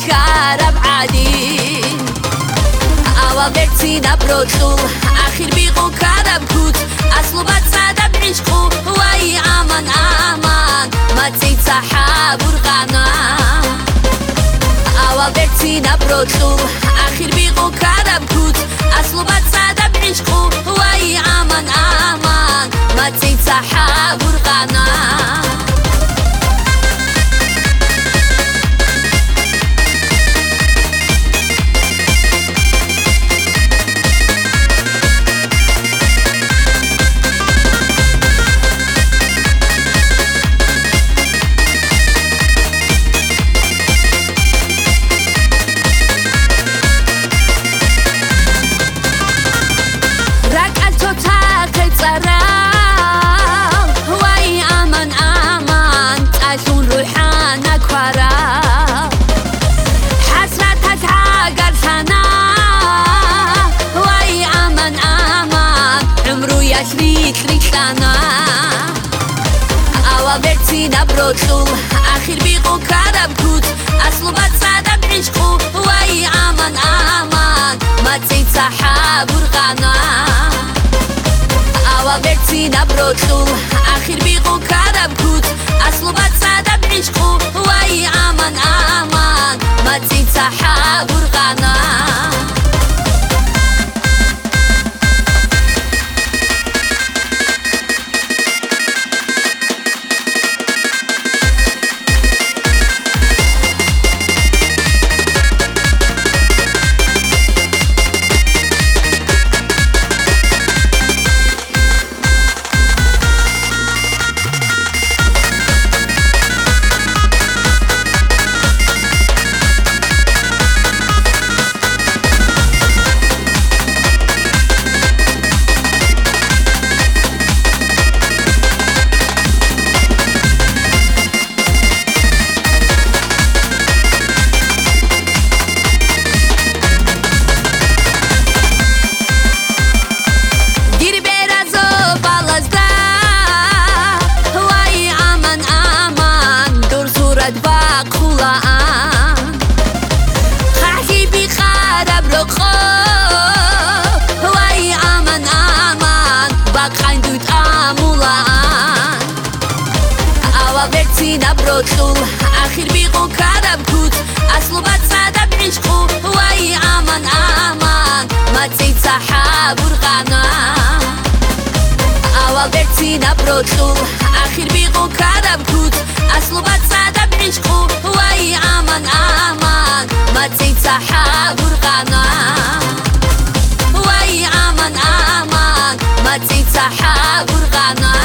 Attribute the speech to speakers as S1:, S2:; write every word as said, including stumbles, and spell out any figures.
S1: خراب عادي أول برتينا بروتول آخر بيقو كرب كوت أصله بتصادى بعشقو واي أمان أمان ما تيتسحب ورغانا أول برتينا بروتول آخر بيقو كرب كوت أصله بتصادى بعشقو واي أمان أمان ما تيتسحب ورغانا بروتول آخر بيقو كرب كوت أصله بتصادى بعشقو واي أمان أمان ما تيتسحب ورغانا أول برتينا بروتول آخر بيقو كرب كوت أصله بتصادى بعشقو واي أمان أمان ما تيتسحب ورغانا بروتول آخر بيقو كرب كوت أصله بتصادى بعشقو واي أمان أمان ما تيتسحب ورغانا أول برتينا بروتول آخر بيقو كرب كوت أصله بتصادى بعشقو واي أمان أمان ما تيتسحب ورغانا واي أمان أمان ما تيتسحب ورغانا